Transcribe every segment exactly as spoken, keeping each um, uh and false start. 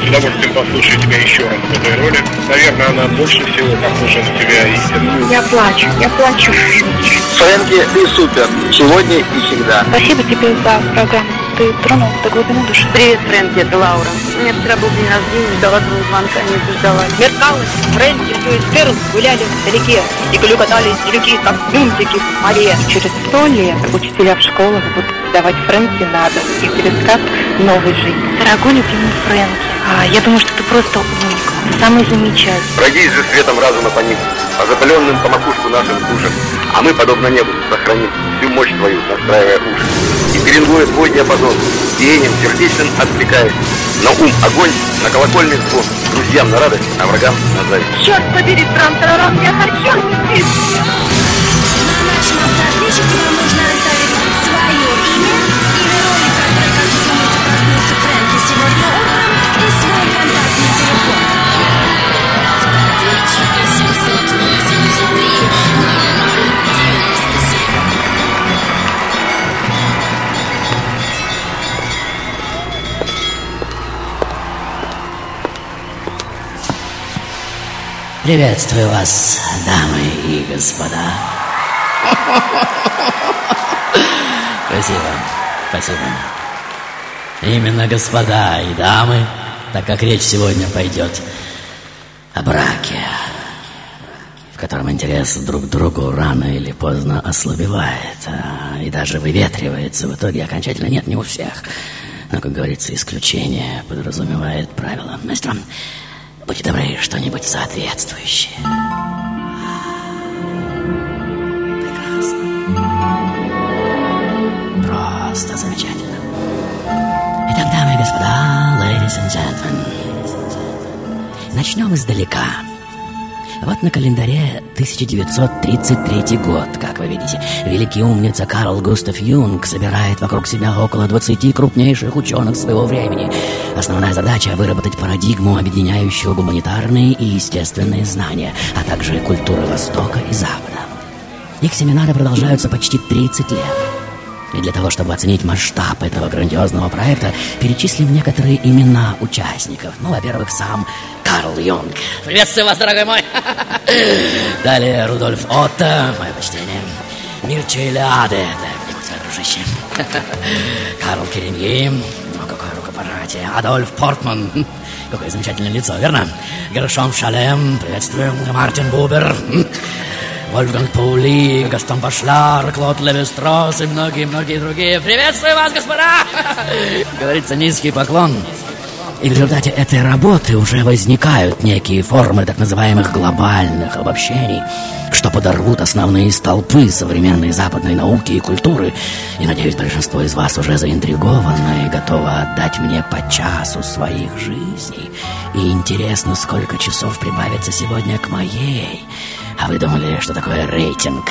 с удовольствием послушаю тебя еще раз в этой роли. Наверное, она больше всего похожа на тебя истинно. Я плачу, я плачу. Фрэнки, ты супер. Сегодня и всегда. Спасибо тебе за программу. Ты тронул до глубины души. Привет, Фрэнки, это Лаура. У меня вчера был день рождения, ждала твоего звонка, не дождалась. Меркалось, Фрэнки, Льюис Перл гуляли вдалеке. И катались делюки, как мюнтики в море. Через сто лет учителя в школах будут давать Фрэнки на дом и пересказ новой жизни. Дорогой любимый Фрэнки, а, я думаю, что ты просто уник, самый замечательный. Пройдись же светом разума по ним, по запаленным по макушку нашим душам, а мы, подобно небу, сохраним всю мощь твою, настраивая уши. И перенгуя твой диапазон, биением сердечным отвлекаясь. На ум огонь, на колокольный звон, друзьям на радость, а врагам на зависть. Черт побери, трам-тарарам, я хочу любить! На нашем автоответчике вам нужно оставить свое имя, имя ролика, как вы думаете, проснулся Фрэнки сегодня утром, и свой контактный телефон. Автоответчик семьсот восемьдесят три ноль ноль девяносто семь. Приветствую вас, дамы и господа. Спасибо, спасибо. Именно господа и дамы, так как речь сегодня пойдет о браке, в котором интерес друг к другу рано или поздно ослабевает, и даже выветривается в итоге окончательно. Нет, не у всех. Но, как говорится, исключение подразумевает правило. Маэстро, будьте добры, что-нибудь соответствующее. Прекрасно. Просто замечательно. Итак, дамы и господа, ladies and gentlemen, начнем издалека. Вот на календаре тысяча девятьсот тридцать третий год, как вы видите. Великий умница Карл Густав Юнг собирает вокруг себя около двадцати крупнейших ученых своего времени. Основная задача — выработать парадигму, объединяющую гуманитарные и естественные знания, а также культуры Востока и Запада. Их семинары продолжаются почти тридцать лет. И для того, чтобы оценить масштаб этого грандиозного проекта, перечислим некоторые имена участников. Ну, во-первых, сам Карл Юнг. Приветствую вас, дорогой мой. Далее Рудольф Отто, мое почтение. Мирча Илиаде, да, будь свой, дружище. Карл Кереньи, ну, какое рукопожатие. Адольф Портман, какое замечательное лицо, верно? Гершом Шалем, приветствую. Мартин Бубер, Вольфганг Паули, Гастон Башляр, Клод Леви-Стросс и многие-многие другие. Приветствую вас, господа! Говорится, низкий поклон. И в результате этой работы уже возникают некие формы так называемых глобальных обобщений, что подорвут основные столпы современной западной науки и культуры. И, надеюсь, большинство из вас уже заинтриговано и готово отдать мне по часу своих жизней. И интересно, сколько часов прибавится сегодня к моей. А вы думали, что такое рейтинг?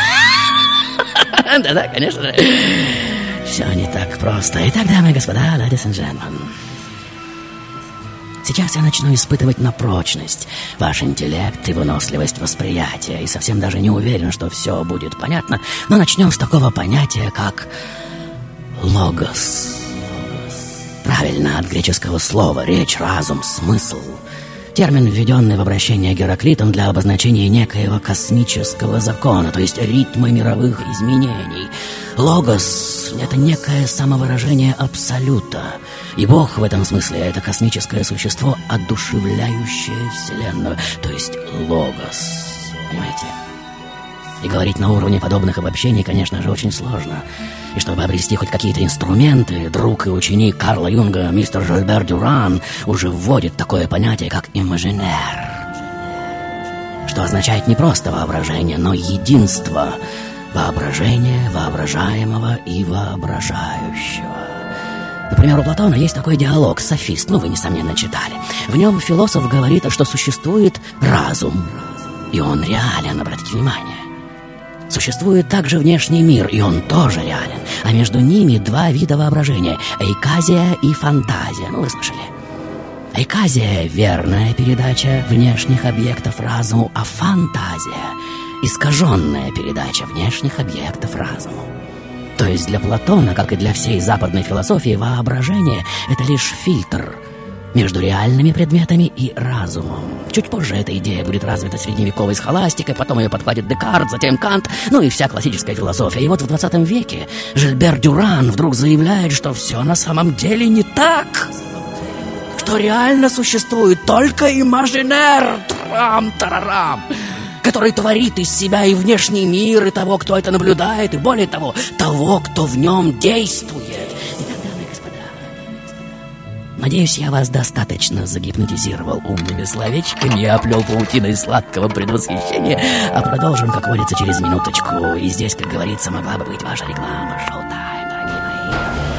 Да-да, конечно же. Все не так просто. Итак, дамы и господа, ladies and gentlemen, сейчас я начну испытывать на прочность ваш интеллект и выносливость восприятия. И совсем даже не уверен, что все будет понятно. Но начнем с такого понятия, как логос. Правильно, от греческого слова речь, разум, смысл. Термин, введенный в обращение Гераклитом для обозначения некоего космического закона, то есть ритма мировых изменений. Логос — это некое самовыражение абсолюта. И Бог в этом смысле — это космическое существо, одушевляющее Вселенную, то есть логос. Понимаете? И говорить на уровне подобных обобщений, конечно же, очень сложно. И чтобы обрести хоть какие-то инструменты, друг и ученик Карла Юнга, мистер Жильбер Дюран, уже вводит такое понятие, как имажинер, что означает не просто воображение, но единство воображения, воображаемого и воображающего. Например, у Платона есть такой диалог «Софист», ну, вы, несомненно, читали. В нем философ говорит, что существует разум, и он реален, обратите внимание. Существует также внешний мир, и он тоже реален. А между ними два вида воображения – эйказия и фантазия. Ну, вы слышали. Эйказия – верная передача внешних объектов разуму, а фантазия – искаженная передача внешних объектов разуму. То есть для Платона, как и для всей западной философии, воображение – это лишь фильтр, между реальными предметами и разумом. Чуть позже эта идея будет развита средневековой схоластикой, потом ее подхватит Декарт, затем Кант, ну и вся классическая философия. И вот в двадцатом веке Жильбер Дюран вдруг заявляет, что все на самом деле не так, что реально существует только имажинер, трам-тарарам, который творит из себя и внешний мир, и того, кто это наблюдает, и более того, того, кто в нем действует. Надеюсь, я вас достаточно загипнотизировал умными словечками и оплел паутиной сладкого предвосхищения. А продолжим, как водится, через минуточку. И здесь, как говорится, могла бы быть ваша реклама. Шоу-тайм, дорогие мои.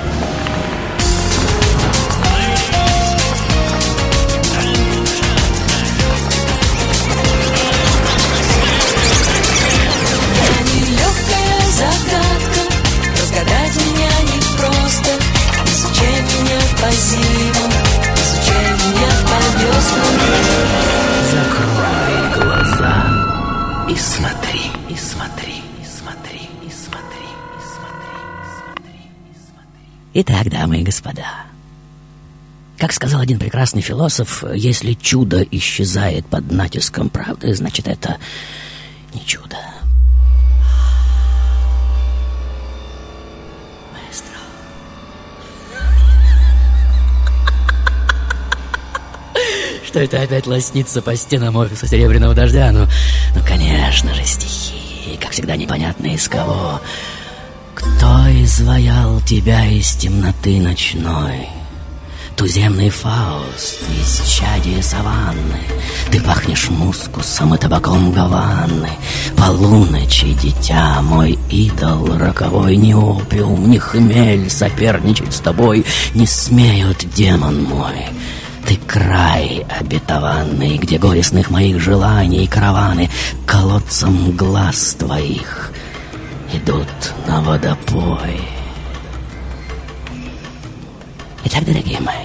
Я нелегкая загадка, разгадать меня непросто. Изучай меня по зимам, изучай меня по веснам. Закрой глаза и смотри, и смотри, и смотри, и смотри, и смотри, и смотри, и смотри. Итак, дамы и господа, как сказал один прекрасный философ, если чудо исчезает под натиском правды, значит, это не чудо. Что это опять лоснится по стенам офиса Серебряного дождя? Ну, ну, конечно же, стихи, как всегда непонятно из кого. Кто изваял тебя из темноты ночной? Туземный Фауст из чади саванны. Ты пахнешь мускусом и табаком Гаваны. Полуночи, дитя, мой идол роковой. Ни опиум, ни хмель соперничать с тобой не смеют, демон мой. Ты край обетованный, где горестных моих желаний караваны к колодцам глаз твоих идут на водопой. Итак, дорогие мои,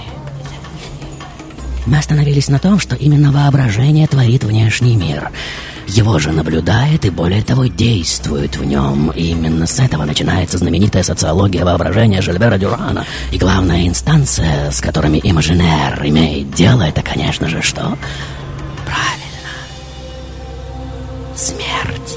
мы остановились на том, что именно воображение творит внешний мир. Его же наблюдает и, более того, действует в нем. И именно с этого начинается знаменитая социология воображения Жильбера Дюрана. И главная инстанция, с которыми имажинер имеет дело, это, конечно же, что? Правильно. Смерть.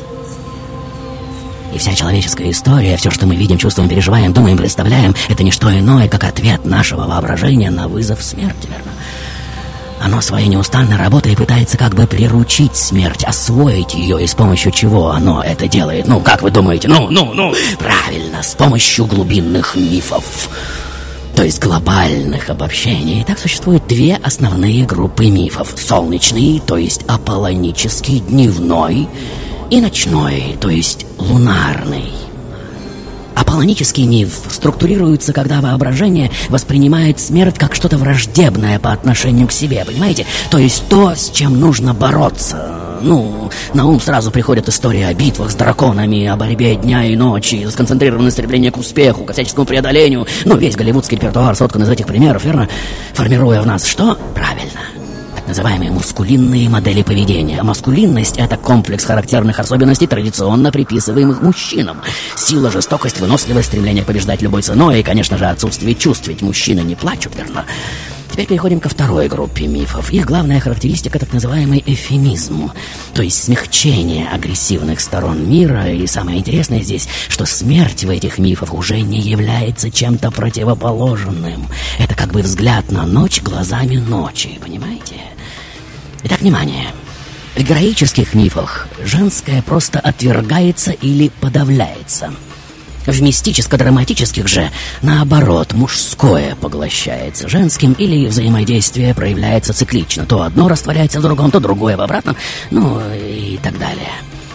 И вся человеческая история, все, что мы видим, чувствуем, переживаем, думаем, представляем, это не что иное, как ответ нашего воображения на вызов смерти, верно? Оно своей неустанной работой пытается как бы приручить смерть, освоить ее, и с помощью чего оно это делает? Ну, как вы думаете? Ну, ну, ну, правильно, с помощью глубинных мифов, то есть глобальных обобщений. И так существуют две основные группы мифов. Солнечный, то есть аполлонический, дневной, и ночной, то есть лунарный. Аполлонический миф структурируется, когда воображение воспринимает смерть как что-то враждебное по отношению к себе, понимаете? То есть то, с чем нужно бороться. Ну, на ум сразу приходят истории о битвах с драконами, о борьбе дня и ночи, сконцентрированное стремление к успеху, к всяческому преодолению. Ну, весь голливудский репертуар соткан из этих примеров, верно? Формируя в нас что? Правильно. Называемые мускулинные модели поведения. Маскулинность — это комплекс характерных особенностей, традиционно приписываемых мужчинам. Сила, жестокость, выносливость, стремление побеждать любой ценой и, конечно же, отсутствие чувств, ведь мужчины не плачут, верно? Теперь переходим ко второй группе мифов. Их главная характеристика — так называемый эвфемизм, то есть смягчение агрессивных сторон мира. И самое интересное здесь, что смерть в этих мифах уже не является чем-то противоположным. Это как бы взгляд на ночь глазами ночи, понимаете? Итак, внимание. В героических мифах женское просто отвергается или подавляется. В мистическо-драматических же, наоборот, мужское поглощается женским, или взаимодействие проявляется циклично. То одно растворяется в другом, то другое в обратном, ну и так далее.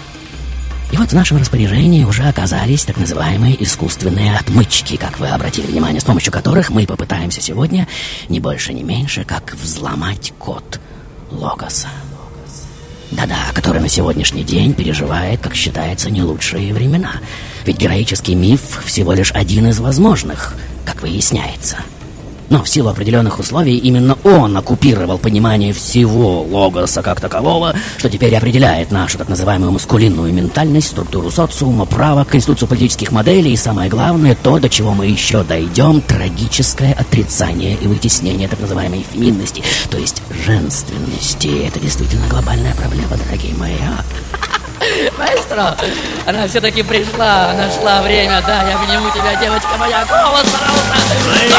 И вот в нашем распоряжении уже оказались так называемые искусственные отмычки, как вы обратили внимание, с помощью которых мы попытаемся сегодня не больше, не меньше, как взломать код Логоса. Да-да, который на сегодняшний день переживает, как считается, не лучшие времена. Ведь героический миф всего лишь один из возможных, как выясняется. Но в силу определенных условий именно он оккупировал понимание всего логоса как такового, что теперь определяет нашу так называемую маскулинную ментальность, структуру социума, право, конституцию политических моделей и, самое главное, то, до чего мы еще дойдем, трагическое отрицание и вытеснение так называемой феминности, то есть женственности. Это действительно глобальная проблема, дорогие мои. Маэстро, она все-таки пришла, нашла время, да, я обниму тебя, девочка моя, голос, пожалуйста!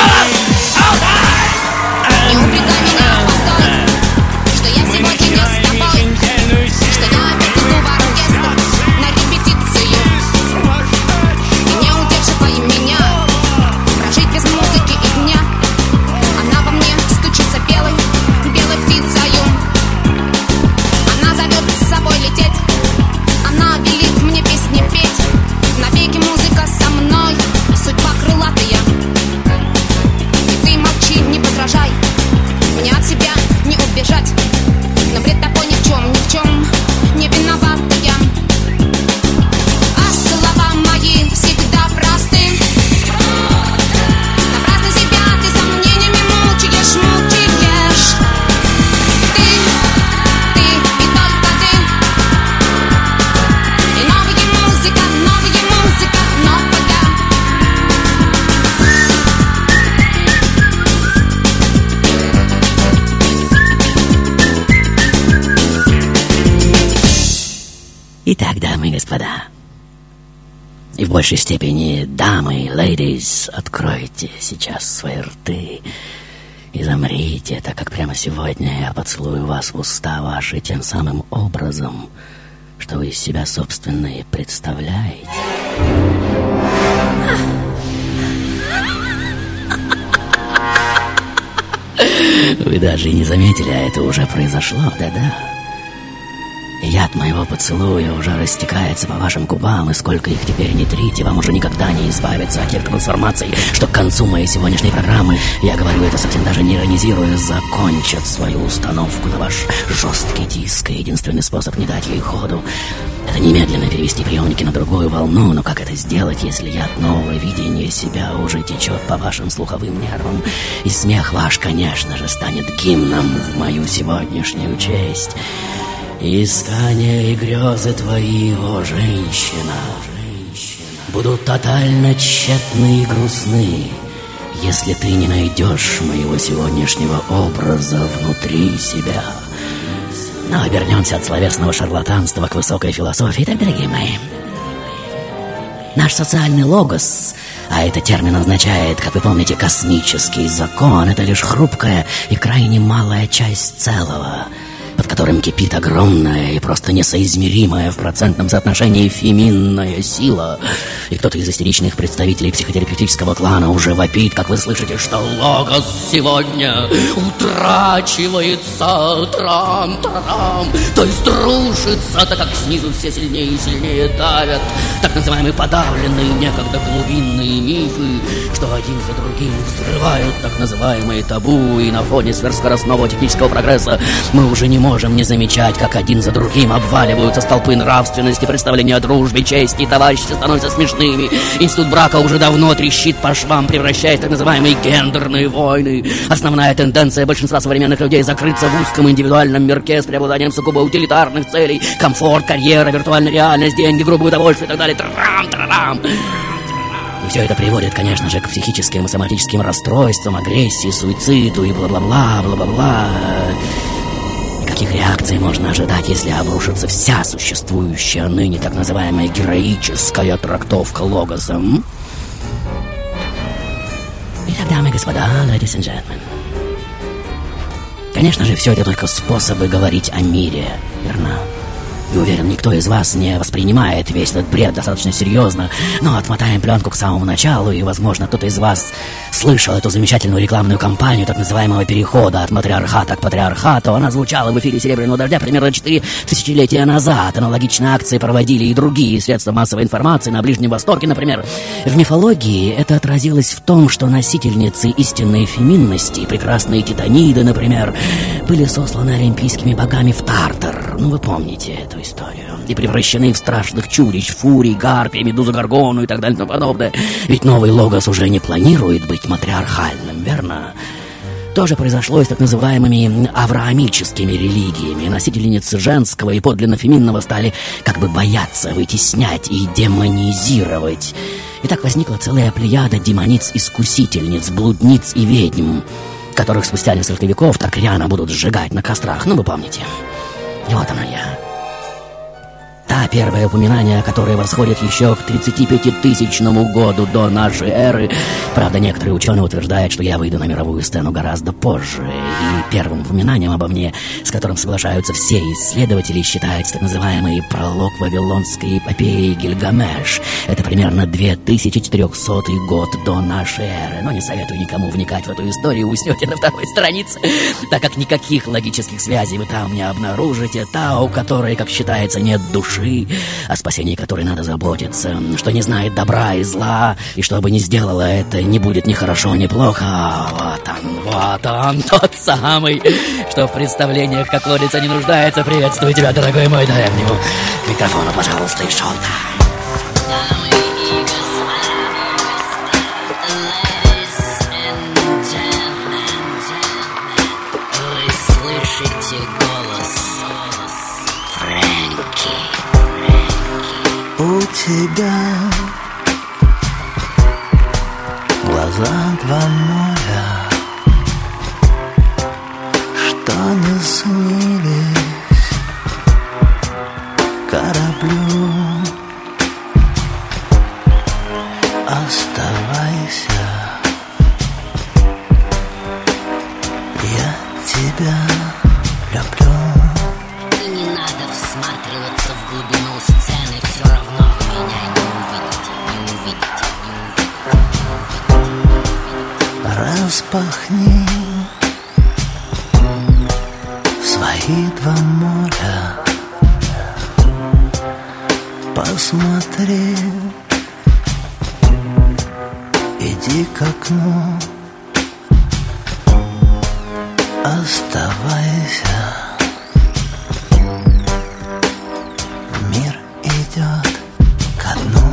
Не упрекай меня, постой, что я сегодня не с тобой, что я опять иду в оркестр на репетицию. И не удерживай меня, прожить без музыки и дня. Она во мне стучится белой, белой птицею. Она зовет с собой лететь, она велит мне песни петь. Навеки музыка со мной, судьба крылатая. И ты молчи, не подражай, мне от себя не убежать. Но пред тобой ни в чем, ни в чем не виновата я. А слова мои всегда просты. Напрасно себя ты сомнениями мучаешь, мучаешь. Ты, ты и только ты. И новая музыка, новая музыка, новая. Итак, дамы и господа, и в большей степени дамы, ladies, откройте сейчас свои рты и замрите, так как прямо сегодня я поцелую вас в уста ваши тем самым образом, что вы из себя, собственно, и представляете. Вы даже и не заметили, а это уже произошло, да-да. Яд моего поцелуя уже растекается по вашим губам, и сколько их теперь не трите, вам уже никогда не избавиться от тех трансформаций, что к концу моей сегодняшней программы, я говорю это совсем даже не иронизируя, закончат свою установку на ваш жесткий диск. И единственный способ не дать ей ходу — это немедленно перевести приемники на другую волну. Но как это сделать, если яд нового видения себя уже течет по вашим слуховым нервам, и смех ваш, конечно же, станет гимном в мою сегодняшнюю честь? Искания и грезы твои, о женщина, будут тотально тщетны и грустны, если ты не найдешь моего сегодняшнего образа внутри себя. Но обернемся от словесного шарлатанства к высокой философии. Так, дорогие мои, наш социальный логос, а этот термин означает, как вы помните, космический закон, это лишь хрупкая и крайне малая часть целого, под которым кипит огромная и просто несоизмеримая в процентном соотношении феминная сила. И кто-то из истеричных представителей психотерапевтического клана уже вопит, как вы слышите, что логос сегодня утрачивается, трам-трам, то есть рушится, так как снизу все сильнее и сильнее давят так называемые подавленные некогда глубинные мифы, что один за другим взрывают так называемые табу, и на фоне сверхскоростного технического прогресса мы уже не можем не замечать, как один за другим обваливаются столпы нравственности, представления о дружбе, чести, товариществе становятся смешными. Институт брака уже давно трещит по швам, превращаясь в так называемые гендерные войны. Основная тенденция большинства современных людей — закрыться в узком индивидуальном мирке с преобладанием сугубо утилитарных целей: комфорт, карьера, виртуальная реальность, деньги, грубое удовольствие и так далее. Трам-трам. И все это приводит, конечно же, к психическим и соматическим расстройствам, агрессии, суициду и бла-бла-бла, бла-бла-бла. Каких реакций можно ожидать, если обрушится вся существующая ныне так называемая героическая трактовка логоса? М? Итак, дамы и господа, ladies and gentlemen, конечно же, все это только способы говорить о мире, верно? И уверен, никто из вас не воспринимает весь этот бред достаточно серьезно, но отмотаем пленку к самому началу, и, возможно, кто-то из вас слышал эту замечательную рекламную кампанию так называемого перехода от матриархата к патриархату. Она звучала в эфире «Серебряного дождя» примерно четыре тысячелетия назад. Аналогичные акции проводили и другие средства массовой информации на Ближнем Востоке, например. В мифологии это отразилось в том, что носительницы истинной феминности, прекрасные титаниды, например, были сосланы олимпийскими богами в Тартар. Ну, вы помните эту историю. И превращены в страшных чудищ, фурий, гарпий, медузу Горгону и так далее и тому подобное. Ведь новый логос уже не планирует быть быть матриархальным, верно? То же произошло и с так называемыми авраамическими религиями. Носительницы женского и подлинно феминного стали как бы бояться, вытеснять и демонизировать. И так возникла целая плеяда демониц-искусительниц, блудниц и ведьм, которых спустя несколько веков так рьяно будут сжигать на кострах. Ну, вы помните. И вот она я. Та первое упоминание, которое восходит еще к тридцатипятитысячному году до нашей эры. Правда, некоторые ученые утверждают, что я выйду на мировую сцену гораздо позже. И первым упоминанием обо мне, с которым соглашаются все исследователи, считается так называемый пролог вавилонской эпопеи Гильгамеш. Это примерно две тысячи четырехсотый год до нашей эры. Но не советую никому вникать в эту историю, уснете на второй странице, так как никаких логических связей вы там не обнаружите. Та, у которой, как считается, нет души, о спасении которой надо заботиться, что не знает добра и зла, и что бы ни сделала это, не будет ни хорошо, ни плохо. Вот он, вот он, тот самый, что в представлениях, как водится, не нуждается. Приветствую тебя, дорогой мой, дай мне к микрофону, пожалуйста, и шел-то. У тебя глаза два моря, что не снились кораблю. Оставайся, я тебя люблю. И не надо всматриваться в глубину сцены, все равно вы меня не увидите, не увидите, не увидите. Распахни свои два моря, посмотри, иди к окну, оставайся. Мир идет ко дну.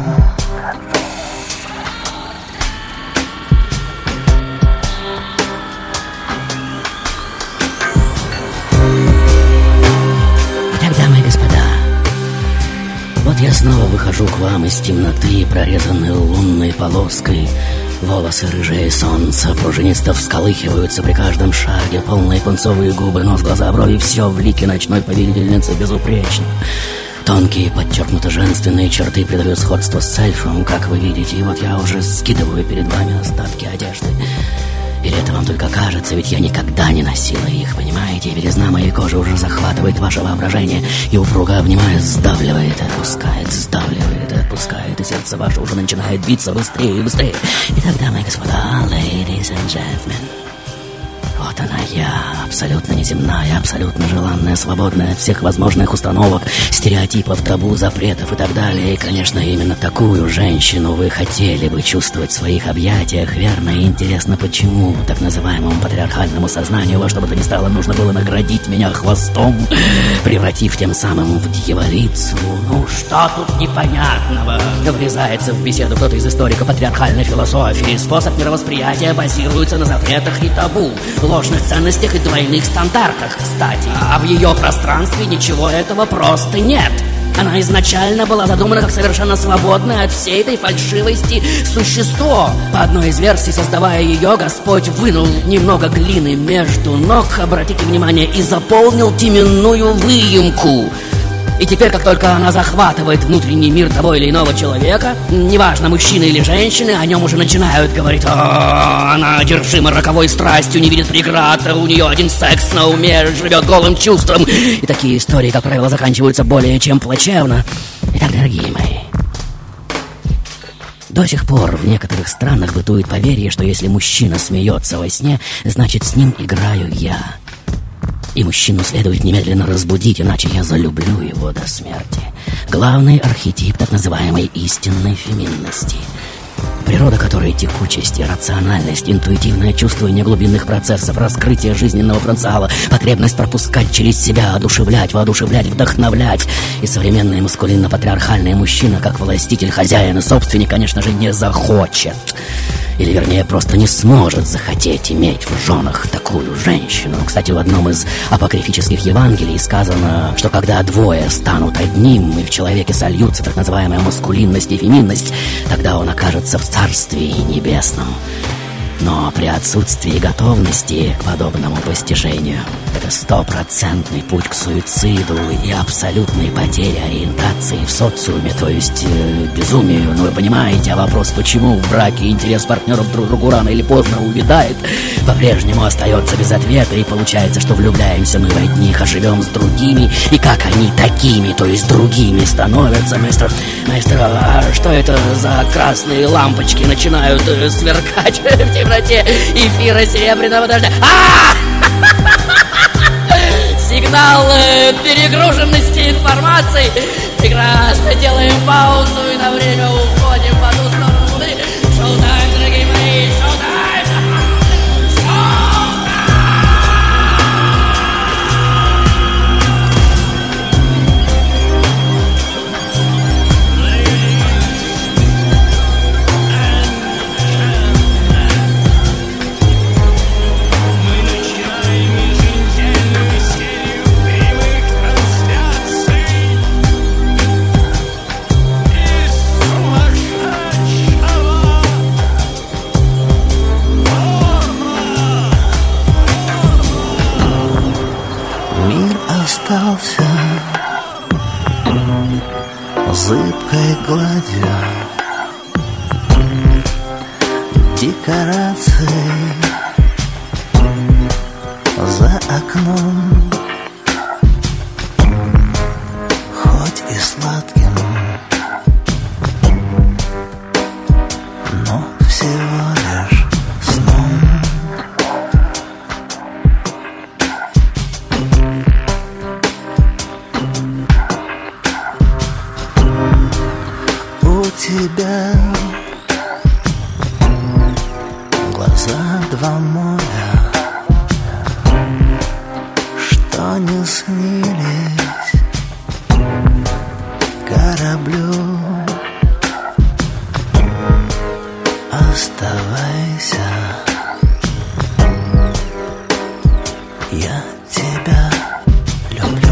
Итак, дамы и господа, вот я снова выхожу к вам из темноты, прорезанной лунной полоской. Волосы рыжие солнца пружинисто всколыхиваются при каждом шаге, полные пунцовые губы, нос, глаза, брови, все в лике ночной повелительницы безупречно. Тонкие, подчеркнуто женственные черты придают сходство с эльфом, как вы видите. И вот я уже скидываю перед вами остатки одежды. Или это вам только кажется, ведь я никогда не носила их, понимаете? Белизна моей кожи уже захватывает ваше воображение и упруго обнимая, сдавливает и отпускает, сдавливает и отпускает, и сердце ваше уже начинает биться быстрее и быстрее. Итак, дамы и господа, ladies and gentlemen, вот она я, абсолютно неземная, абсолютно желанная, свободная от всех возможных установок, стереотипов, табу, запретов и так далее. И, конечно, именно такую женщину вы хотели бы чувствовать в своих объятиях, верно? И интересно, почему так называемому патриархальному сознанию во что бы то ни стало нужно было наградить меня хвостом, превратив тем самым в дьяволицу? Ну, что тут непонятного? Врезается в беседу кто-то из историков патриархальной философии. Способ мировосприятия базируется на запретах и табу, ложных ценностях и двойных стандартах, кстати. А в ее пространстве ничего этого просто нет. Она изначально была задумана как совершенно свободное от всей этой фальшивости существо. По одной из версий, создавая ее, Господь вынул немного глины между ног, обратите внимание, и заполнил теменную выемку. И теперь, как только она захватывает внутренний мир того или иного человека, неважно, мужчины или женщины, о нем уже начинают говорить: «О, она одержима роковой страстью, не видит преград, у нее один секс на уме, живет голым чувством». И такие истории, как правило, заканчиваются более чем плачевно. Итак, дорогие мои, до сих пор в некоторых странах бытует поверье, что если мужчина смеется во сне, значит, с ним играю я. И мужчину следует немедленно разбудить, иначе я залюблю его до смерти. Главный архетип так называемой истинной феминности, природа которой текучесть, рациональность, интуитивное чувствование глубинных процессов, раскрытие жизненного потенциала, потребность пропускать через себя, одушевлять, воодушевлять, вдохновлять. И современный маскулинно-патриархальный мужчина, как властитель, хозяин и собственник, конечно же, не захочет. Или, вернее, просто не сможет захотеть иметь в женах такую женщину. Кстати, в одном из апокрифических Евангелий сказано, что когда двое станут одним, и в человеке сольются так называемая маскулинность и феминность, тогда он окажется в Царстве Небесном. Но при отсутствии готовности к подобному постижению это стопроцентный путь к суициду и абсолютной потере ориентации в социуме, то есть э, безумию. Ну вы понимаете, а вопрос, почему в браке интерес партнеров друг к другу рано или поздно увядает, по-прежнему остается без ответа, и получается, что влюбляемся мы в одних, а живем с другими, и как они такими, то есть другими становятся. Маэстро, маэстро, а что это за красные лампочки начинают э, сверкать в темноте эфира серебряного дождя? А! Сигнал э, перегруженности информацией. Прекрасно, делаем паузу и на время уходим в одну сторону луны. Шоу-тайм, дорогие мои, шоу-тайм! Остался зыбкой гладью декораций за окном, хоть и сладким, но всего лишь сном. Тебя глаза два моря, что не снились кораблю. Оставайся, я тебя люблю.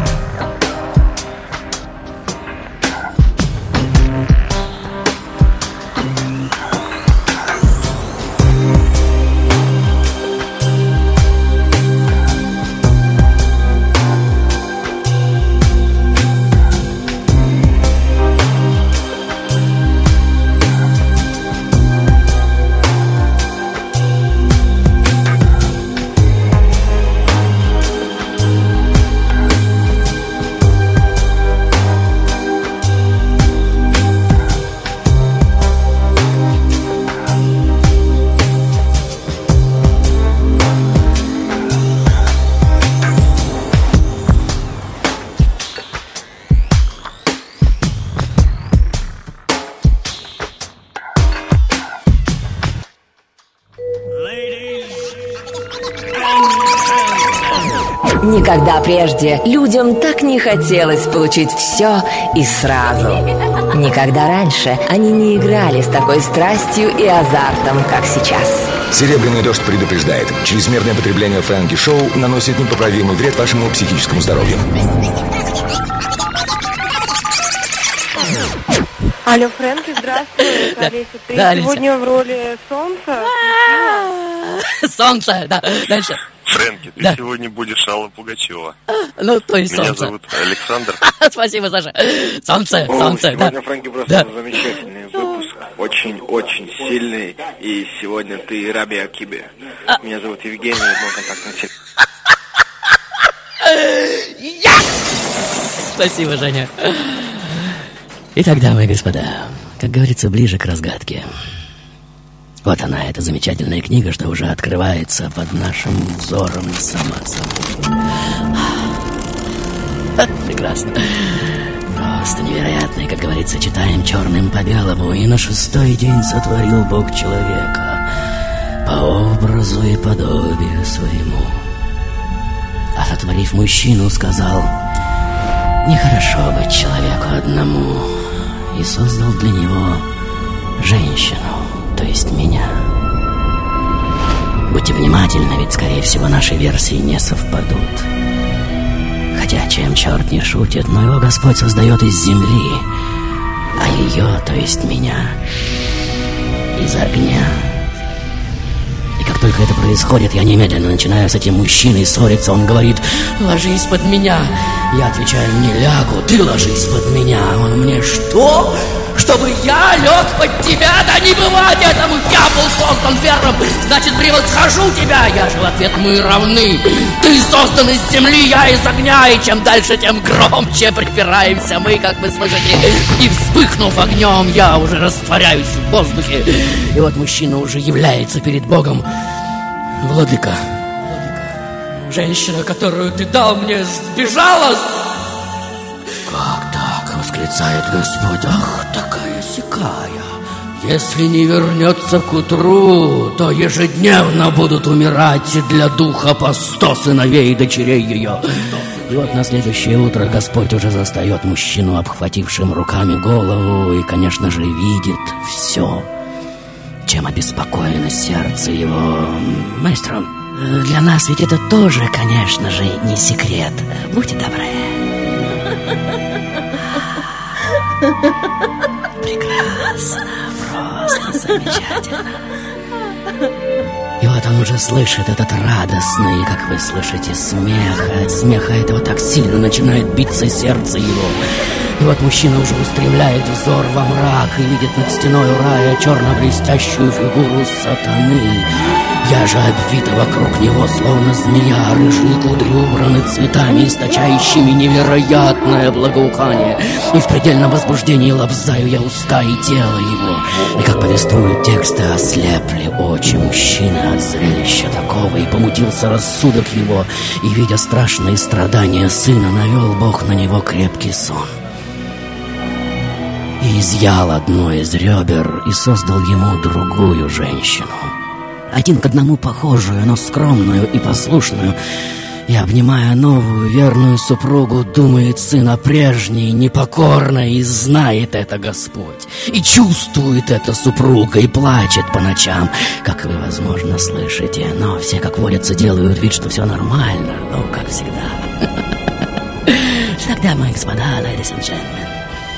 Никогда прежде людям так не хотелось получить все и сразу. Никогда раньше они не играли с такой страстью и азартом, как сейчас. Серебряный дождь предупреждает: чрезмерное потребление Фрэнки Шоу наносит непоправимый вред вашему психическому здоровью. Алло, Фрэнки, здравствуй. Олеся, ты Да, сегодня Олеся. в роли солнца? Солнце, да, дальше. Фрэнки, ты Да. сегодня будешь Алла Пугачева. Ну, то есть Меня солнце. зовут Александр. Спасибо, Саша. Солнце, О, солнце, да. сегодня, Фрэнки, просто Да. замечательный выпуск. Очень-очень сильный. И сегодня ты Раби Акибе. А. Меня зовут Евгений, мой контактный телефон. Спасибо, Женя. Итак, дамы и господа, как говорится, ближе к разгадке. Вот она, эта замечательная книга, что уже открывается под нашим взором сама собой. Прекрасно. Просто невероятно. И, как говорится, читаем черным по белому. И на шестой день сотворил Бог человека по образу и подобию своему. А сотворив мужчину, сказал: нехорошо быть человеку одному. И создал для него женщину. то есть меня. Будьте внимательны, ведь, скорее всего, наши версии не совпадут. Хотя, чем черт не шутит, но его Господь создает из земли, а ее, то есть меня, из огня. И как только это происходит, я немедленно начинаю с этим мужчиной ссориться. Он говорит: ложись под меня. Я отвечаю: не лягу, ты ложись под меня. Он мне: что? Чтобы я лег под тебя? Да не бывать этому! Я был создан первым, значит, превосхожу тебя! Я же в ответ: мы равны! Ты создан из земли, я из огня! И чем дальше, тем громче припираемся мы, как вы слышите. И вспыхнув огнем, я уже растворяюсь в воздухе. И вот мужчина уже является перед Богом: владыка, женщина, которую ты дал мне, сбежала. Как так? Восклицает Господь. Ах, такая-сякая. Если не вернется к утру, то ежедневно будут умирать для духа по сто сыновей и дочерей ее. И вот на следующее утро Господь уже застает мужчину, обхватившим руками голову, и, конечно же, видит все, чем обеспокоено сердце его. Маэстро, для нас ведь это тоже, конечно же, не секрет. Будьте добры. Прекрасно, просто замечательно. И вот он уже слышит этот радостный, как вы слышите, смех. От смеха этого так сильно начинает биться сердце его. И вот мужчина уже устремляет взор во мрак и видит над стеной рая черно-блестящую фигуру сатаны. Я же обвита вокруг него, словно змея, рыжие кудри убраны цветами, источающими невероятное благоухание. И в предельном возбуждении лобзаю я уста и тело его. И как повествуют тексты, ослепли очи мужчины от зрелища такого, и помутился рассудок его, и, видя страшные страдания сына, навел Бог на него крепкий сон. И изъял одно из ребер и создал ему другую женщину, один к одному похожую, но скромную и послушную. И, обнимая новую верную супругу, думает сын о прежней, непокорной, и знает это Господь. И чувствует это супруга, и плачет по ночам, как вы, возможно, слышите. Но все, как водится, делают вид, что все нормально, ну, как всегда. Итак, дамы и господа, ladies and gentlemen,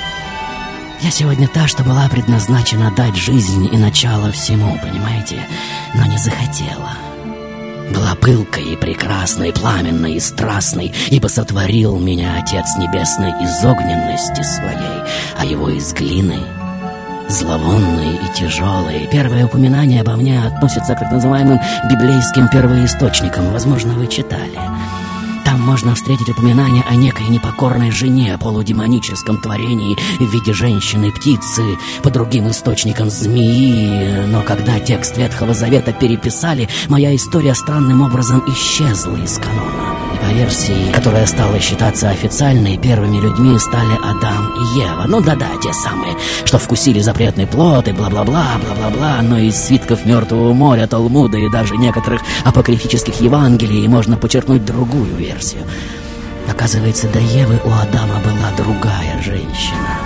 я сегодня та, что была предназначена дать жизнь и начало всему, понимаете? Но не захотела. Была пылкой и прекрасной, пламенной и страстной, ибо сотворил меня Отец Небесный из огненности своей, а его из глины, зловонной и тяжелой. Первое упоминание обо мне относится к так называемым библейским первоисточникам. Возможно, вы читали. Там можно встретить упоминание о некой непокорной жене, полудемоническом творении в виде женщины-птицы, по другим источникам змеи. Но когда текст Ветхого Завета переписали, моя история странным образом исчезла из канона. И по версии, которая стала считаться официальной, первыми людьми стали Адам и Ева. Ну да-да, те самые, что вкусили запретный плод и бла-бла-бла, бла-бла-бла. Но из свитков Мертвого моря, Талмуда и даже некоторых апокрифических Евангелий можно почерпнуть другую версию. Оказывается, до Евы у Адама была другая женщина,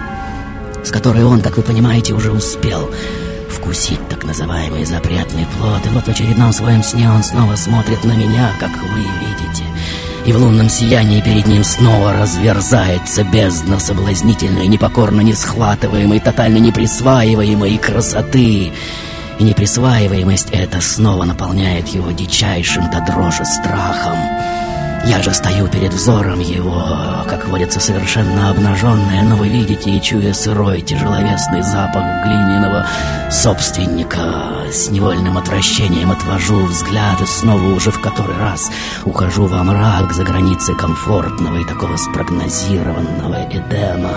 с которой он, как вы понимаете, уже успел вкусить так называемый запретный плод. И вот в очередном своем сне он снова смотрит на меня, как вы видите. И в лунном сиянии перед ним снова разверзается бездна соблазнительной, непокорно несхватываемой, тотально неприсваиваемой красоты. И неприсваиваемость эта снова наполняет его дичайшим до дрожи страхом. Я же стою перед взором его, как водится, совершенно обнаженная, но вы видите и чуя сырой тяжеловесный запах глиняного собственника, с невольным отвращением отвожу взгляд и снова уже в который раз ухожу во мрак за границы комфортного и такого спрогнозированного Эдема.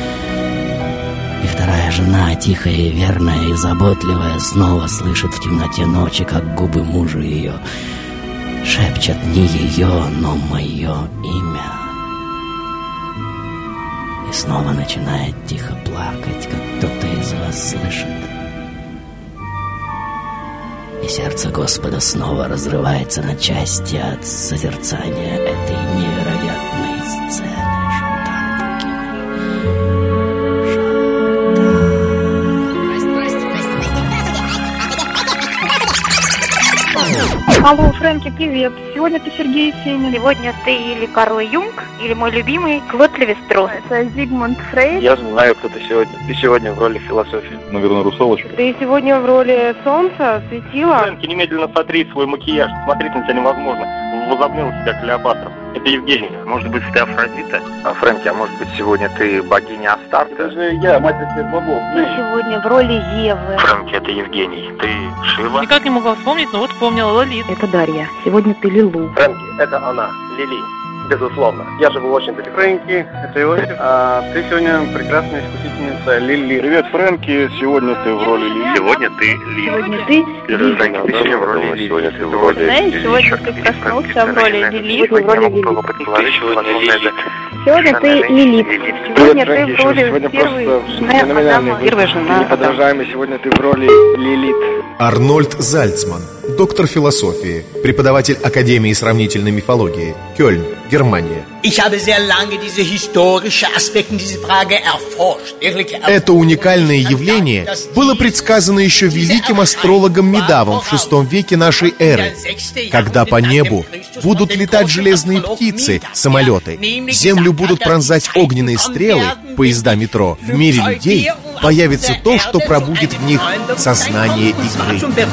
И вторая жена, тихая и верная и заботливая, снова слышит в темноте ночи, как губы мужа ее шепчет не ее, но мое имя. И снова начинает тихо плакать, как кто-то из вас слышит. И сердце Господа снова разрывается на части от созерцания этой невероятной сцены. Алло, Фрэнки, привет. Сегодня ты Сергей Есенин. Сегодня ты или Карл Юнг, или мой любимый Клод Левистрос. Это Зигмунд Фрейд. Я знаю, кто ты сегодня. Ты сегодня в роли философии. Наверное, русалочка. Ты сегодня в роли солнца, светила. Фрэнки, немедленно сотри свой макияж. Смотреть на тебя невозможно. Возомнила себя Клеопатра. Это Евгений. Может быть, ты Афродита? А, Фрэнки, а может быть, сегодня ты богиня Астарта? Это же я, мать всех богов. Ты сегодня в роли Евы. Фрэнки, это Евгений. Ты Шива? Никак не могла вспомнить, но вот вспомнила Лолит. Это Дарья. Сегодня ты Лилу. Фрэнки, это она, Лили. Безусловно. Я живу очень далеко. Фрэнки, это Иосиф. А ты сегодня прекрасная искусительница Лили. Привет, Фрэнки. Сегодня ты в роли Лили. Сегодня ты Лили. Сегодня ты Лили. Фрэнки, ты сегодня в роли Лили. Сегодня ты в роли Знаешь, сегодня ты проснулся в роли Лили. Сегодня в роли Лили. Сегодня ты Лилит. Сегодня ты в роли первой Адама. Первая жена. Неподражаемый. Сегодня ты в роли Лилит. Арнольд Зальцман, доктор философии, преподаватель Академии сравнительной мифологии, Кёльн, Германия. Это уникальное явление было предсказано еще великим астрологом Медавом в шестом веке нашей эры, когда по небу будут летать железные птицы, самолеты, землю будут пронзать огненные стрелы, поезда метро. В мире людей появится то, что пробудит в них сознание игры.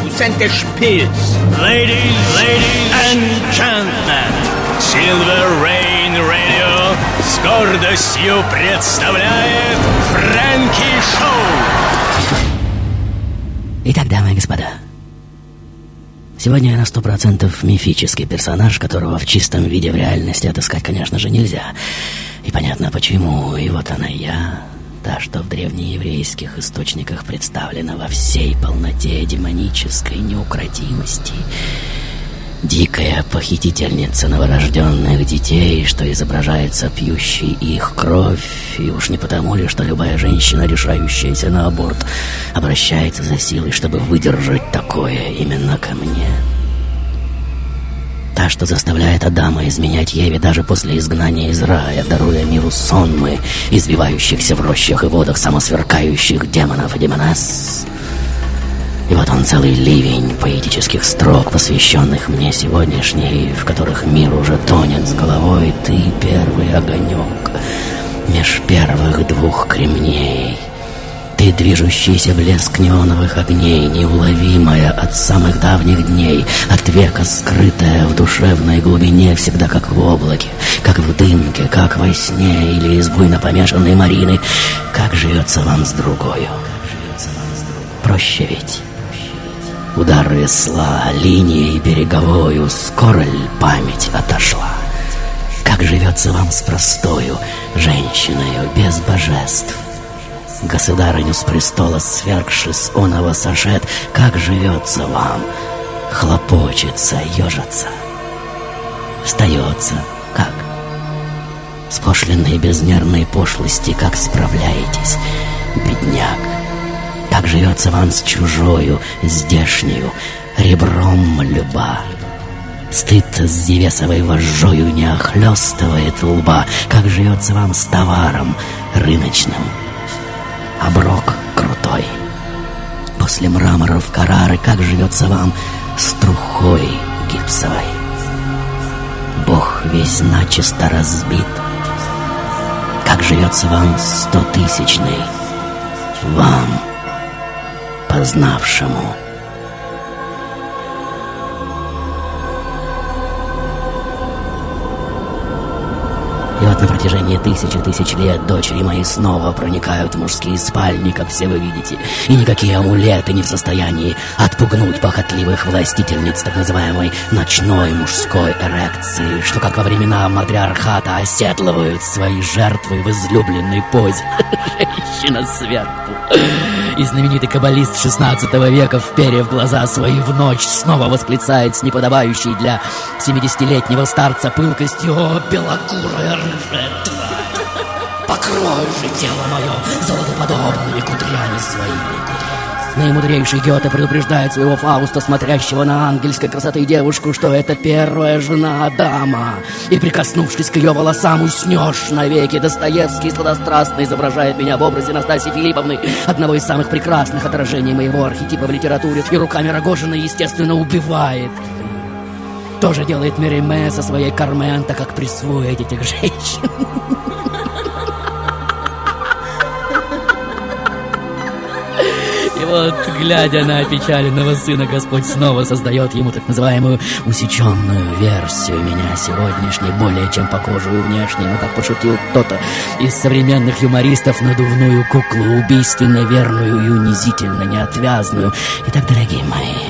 Ladies, ladies and gentlemen, Silver Rain Radio с гордостью представляет Фрэнки Шоу. Итак, дамы и господа, сегодня я на сто процентов мифический персонаж, которого в чистом виде в реальности отыскать, конечно же, нельзя. И понятно почему. И вот она я, та, что в древнееврейских источниках представлена во всей полноте демонической неукротимости. Дикая похитительница новорожденных детей, что изображается пьющей их кровь. И уж не потому ли, что любая женщина, решающаяся на аборт, обращается за силой, чтобы выдержать такое именно ко мне. Та, что заставляет Адама изменять Еве даже после изгнания из рая, даруя миру сонмы, извивающихся в рощах и водах самосверкающих демонов и демонесс. И вот он, целый ливень поэтических строк, посвященных мне сегодняшней, в которых мир уже тонет с головой. Ты первый огонек меж первых двух кремней. Ты движущийся блеск неоновых огней, неуловимая от самых давних дней, от века скрытая в душевной глубине, всегда как в облаке, как в дымке, как во сне или из буйно помешанной Марины. Как живется вам с другою? Проще ведь. Удар весла, линией береговою, скоро ли память отошла? Как живется вам с простою женщиною без божеств? Государыню с престола свергши с оного сошед, как живется вам? Хлопочется, ежится, встается, как? С пошлиной безмерной пошлости, как справляетесь, бедняк? Как живется вам с чужою, здешнею, ребром люба? Стыд с зевесовой вожжою не охлёстывает лба. Как живется вам с товаром рыночным? Оброк крутой. После мраморов Каррары, как живется вам с трухой гипсовой? Бог весь начисто разбит. Как живется вам стотысячный? Вам, познавшему. И вот на протяжении тысячи тысяч лет дочери мои снова проникают в мужские спальни, как все вы видите. И никакие амулеты не в состоянии отпугнуть похотливых властительниц так называемой ночной мужской эрекции, что, как во времена матриархата, оседлывают свои жертвы в излюбленной позе. Женщина сверху. И знаменитый каббалист шестнадцатого века, вперев глаза свои в ночь, снова восклицает с неподобающей для семидесятилетнего старца пылкостью: «О, белокурая рыжая тварь! Покрой же тело мое золотоподобными кудрями своими!» Наимудрейший Гёте предупреждает своего Фауста, смотрящего на ангельской красоты девушку, что это первая жена Адама. И, прикоснувшись к ее волосам, уснешь навеки. Достоевский сладострастно изображает меня в образе Настасьи Филипповны, одного из самых прекрасных отражений моего архетипа в литературе, и руками Рогожина, естественно, убивает тоже делает Мериме со своей Кармен, так как присвоит этих женщин. И вот, глядя на опечаленного сына, Господь снова создает ему так называемую усеченную версию меня сегодняшней, более чем похожую внешне, но, как пошутил кто-то из современных юмористов, надувную куклу, убийственно верную и унизительно неотвязную. Итак, дорогие мои,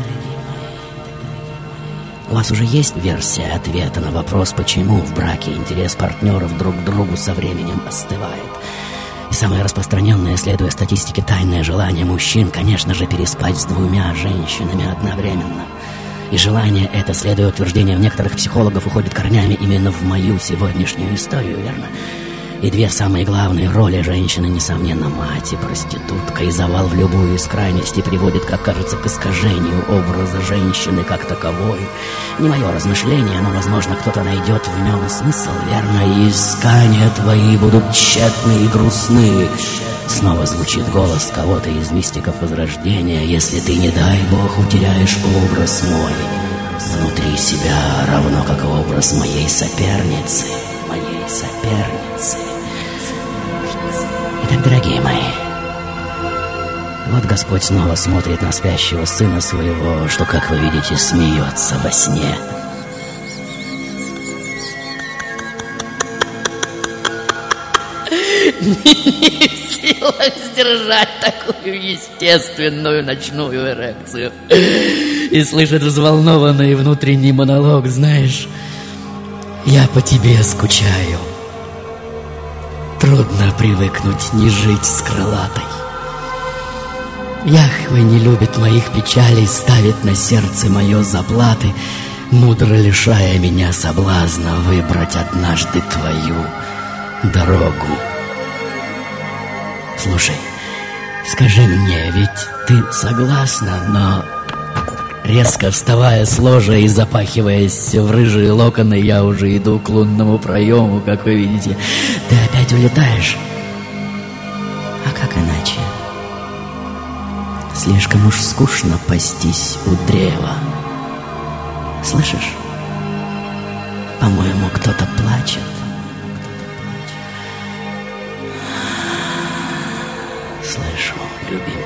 у вас уже есть версия ответа на вопрос, почему в браке интерес партнеров друг к другу со временем остывает? И самое распространенное, следуя статистике, тайное желание мужчин, конечно же, переспать с двумя женщинами одновременно. И желание это, следуя утверждениям некоторых психологов, уходит корнями именно в мою сегодняшнюю историю, верно? И две самые главные роли женщины, несомненно, мать и проститутка, и завал в любую из крайностей приводит, как кажется, к искажению образа женщины как таковой. Не мое размышление, но, возможно, кто-то найдет в нем смысл, верно? И искания твои будут тщетны и грустны. Снова звучит голос кого-то из мистиков Возрождения. Если ты, не дай Бог, утеряешь образ мой внутри себя, равно как и образ моей соперницы, моей соперницы. Итак, дорогие мои, вот Господь снова смотрит на спящего сына своего, что, как вы видите, смеется во сне. Не в силах сдержать такую естественную ночную эрекцию. И слышит взволнованный внутренний монолог. Знаешь, я по тебе скучаю. Трудно привыкнуть не жить с крылатой. Яхве не любит моих печалей, ставит на сердце мое заплаты, мудро лишая меня соблазна выбрать однажды твою дорогу. Слушай, скажи мне, ведь ты согласна, но... Резко вставая с ложа и запахиваясь в рыжие локоны, я уже иду к лунному проему, как вы видите. Ты опять улетаешь? А как иначе? Слишком уж скучно пастись у древа. Слышишь? По-моему, кто-то плачет. Слышу, любимая.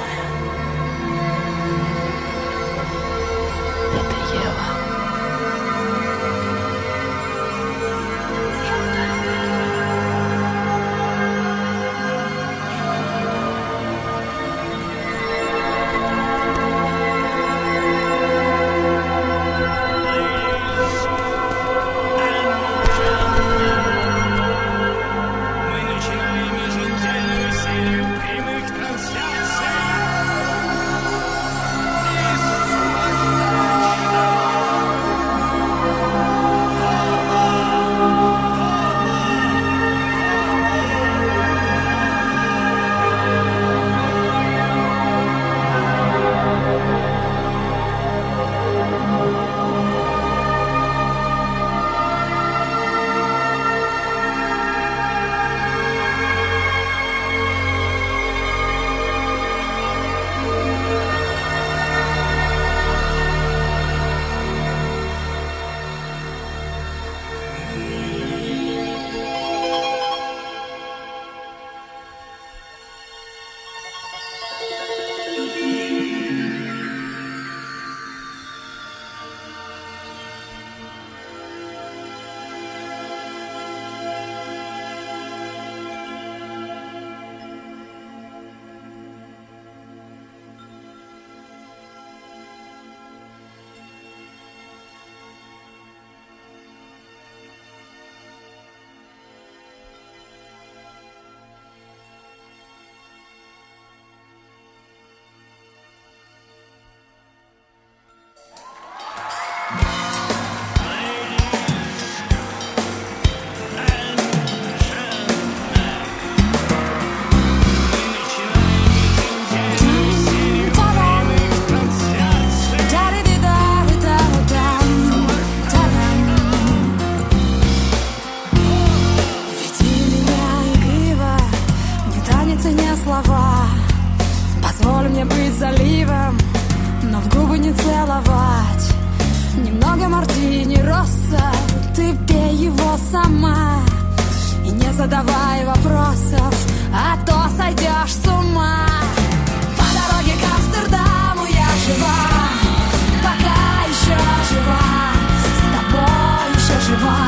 Позволь мне быть заливом, но в губы не целовать. Немного мартини росса, ты пей его сама. И не задавай вопросов, а то сойдешь с ума. По дороге к Амстердаму я жива, пока еще жива, с тобой еще жива.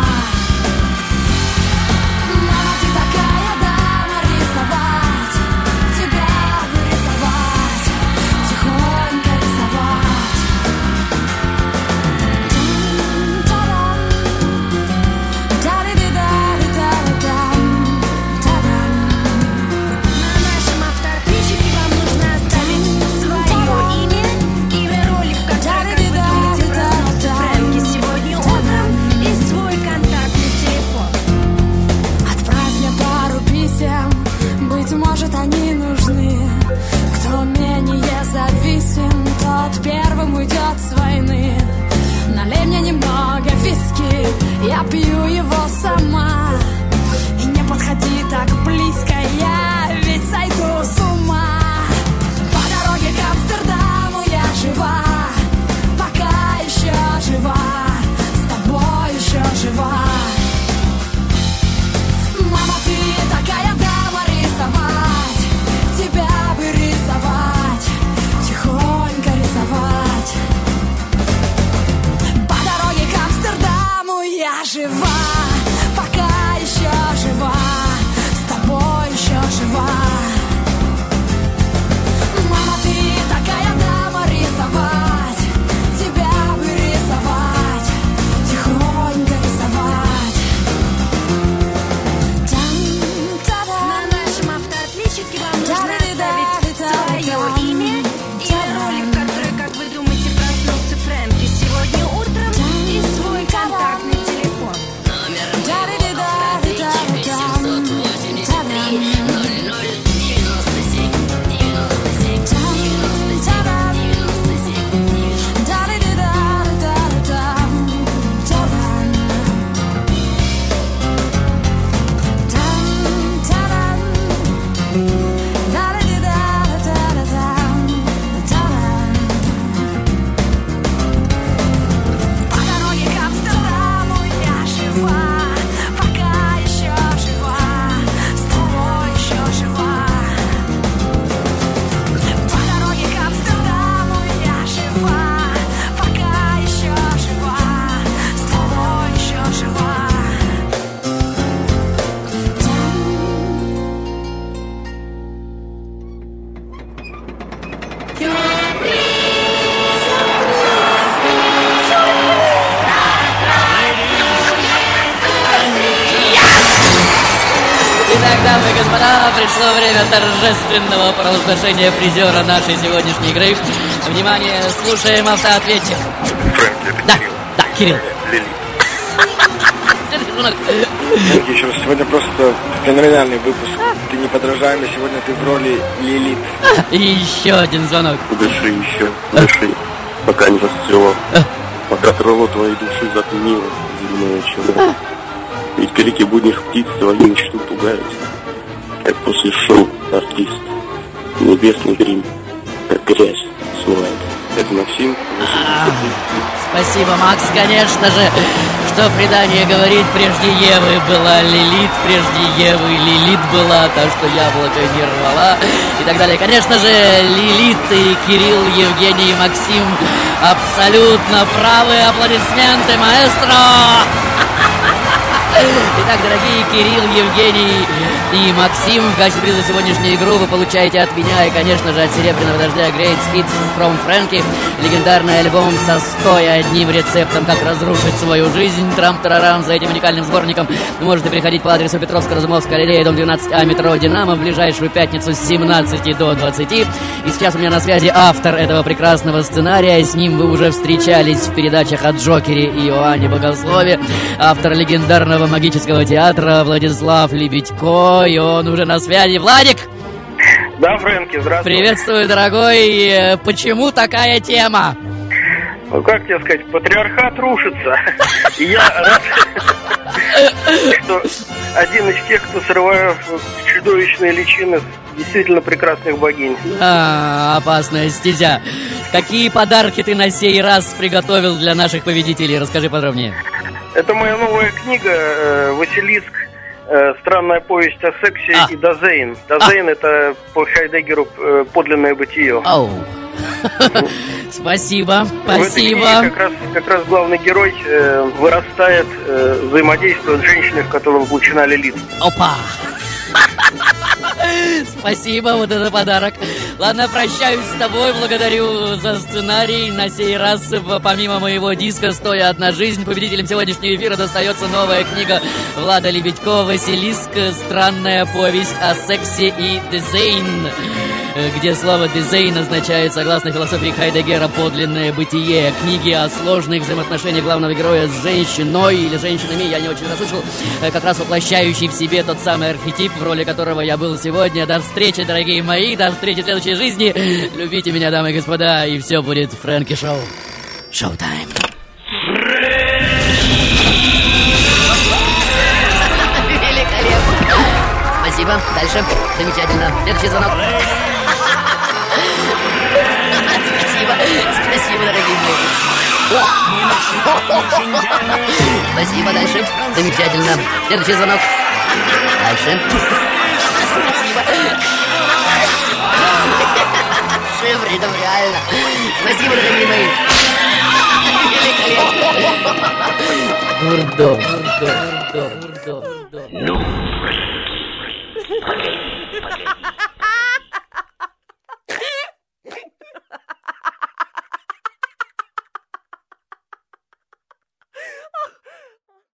Мама, ты такая дама, рисовать, тебя бы рисовать, тихонько рисовать. Быть может, они нужны. Кто менее зависим, тот первым уйдет с войны. Налей мне немного виски, я пью его сама. И не подходи так близко, я ведь сойду с ума. По дороге к Амстердаму я жива, пока еще жива, с тобой еще жива. Мама, ты такая дама, рисовать, тебя бы рисовать, тихонько рисовать. По дороге к Амстердаму я жива, пока еще жива, с тобой еще жива. Мама, ты такая дама, рисовать, тебя бы рисовать, тихонько рисовать. На нашем автоотличнике вам нужно оставить свое имя и ролик, который, как вы думаете, проснулся Фрэнки сегодня утром, и свой контактный телефон. Номер моего автоотличника семьсот восемьдесят три ноль ноль девяносто семь девяносто семь девяносто семь девяносто семь По дороге к Амстердаму я жива, пока еще жива, с тобой еще жива. По дороге к Амстердаму я жива, пока еще жива, с тобой еще жива. Итак, дамы и господа, пришло время торжественного провозглашения призера нашей сегодняшней игры. Внимание, слушаем автоответчик. Фрэнки, это Да, Кирилл. да, Кирилл. Лилит. Фрэнки, еще раз, сегодня просто феноменальный выпуск. Ты неподражаемый, сегодня ты в роли Лилит. И еще один звонок. Дыши еще, дыши, пока не расцвело. Пока крыло твоей души затмило земное чело. Ведь крики будних птиц твою мечту пугают, как после шоу артист. Небесный грим, как грязь смывает. Это Максим. Спасибо, Макс, конечно же, что предание говорит, прежде Евы была Лилит, прежде Евы Лилит была, та, что яблоко не рвала, и так далее. Конечно же, Лилит и Кирилл, Евгений и Максим абсолютно правы. Аплодисменты, маэстро! Итак, дорогие Кирилл, Евгений и Максим, в качестве приза сегодняшнюю игру вы получаете от меня и, конечно же, от Серебряного Дождя Great Hits from Frankie легендарный альбом со стоя одним рецептом, как разрушить свою жизнь. Трам-тарарам. За этим уникальным сборником вы можете приходить по адресу Петровско-Разумовская аллея, дом двенадцать А, метро «Динамо» в ближайшую пятницу с семнадцати до двадцати. И сейчас у меня на связи автор этого прекрасного сценария. С ним вы уже встречались в передачах о Джокере и Иоанне Богослове. Автор легендарного магического театра Владислав Лебедько. И он уже на связи. Владик! Да, Фрэнки, здравствуй. Приветствую, дорогой. Почему такая тема? Ну, как тебе сказать, патриархат рушится. И я рад, что один из тех, кто срывает чудовищные личины действительно прекрасных богинь. А, опасная стезя. Какие подарки ты на сей раз приготовил для наших победителей? Расскажи подробнее. Это моя новая книга э, «Василиск. Э, странная повесть о сексе» а. и «Дазейн». «Дазейн» а. это по Хайдеггеру э, подлинное бытие. Ау. Спасибо, спасибо. В этой книге как раз, как раз главный герой э, вырастает, э, взаимодействует с женщиной, в которую влучена Лилит. Опа! Спасибо, вот это подарок. Ладно, прощаюсь с тобой, благодарю за сценарий. На сей раз, помимо моего диска «Стоя одна жизнь», победителем сегодняшнего эфира достается новая книга Влада Лебедько «Василиск. Странная повесть о сексе и дизайн», где слово «дизайн» означает, согласно философии Хайдеггера, подлинное бытие. Книги о сложных взаимоотношениях главного героя с женщиной или женщинами, я не очень расслышал, как раз воплощающий в себе тот самый архетип, в роли которого я был сегодня. До встречи, дорогие мои, до встречи в следующей жизни. Любите меня, дамы и господа, и все будет Фрэнки Шоу. Шоу-тайм. Великолепно. Спасибо. Дальше. Замечательно. Следующий звонок. Спасибо. Спасибо, дорогие мои. Спасибо. Дальше. Замечательно. Следующий звонок. Дальше. Спасибо. Шифридом, реально. Спасибо, дорогие мои. Великолепно. Дурдом. Дурдом. Дурдом. Дурдом.